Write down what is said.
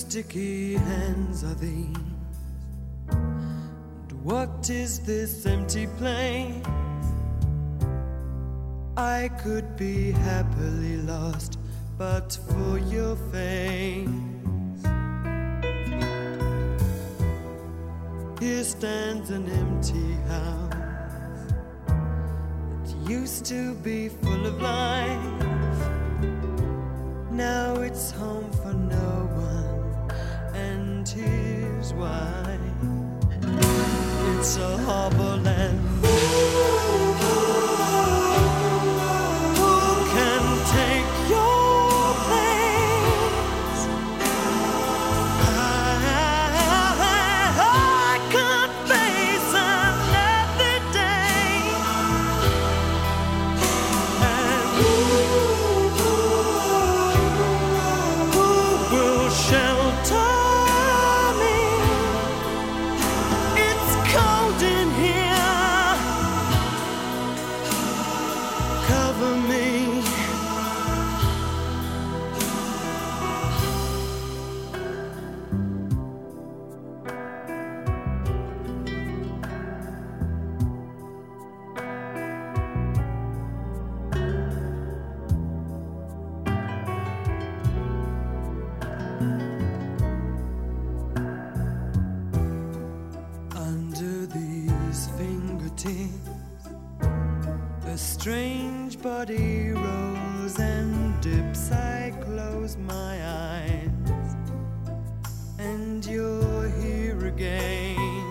sticky hands are these? And what is this empty place? I could be happily lost but for your face. Here stands an empty house that used to be full of life. Now it's home for no one, and here's why. It's a harbor land. A strange body rolls and dips. I close my eyes, and you're here again.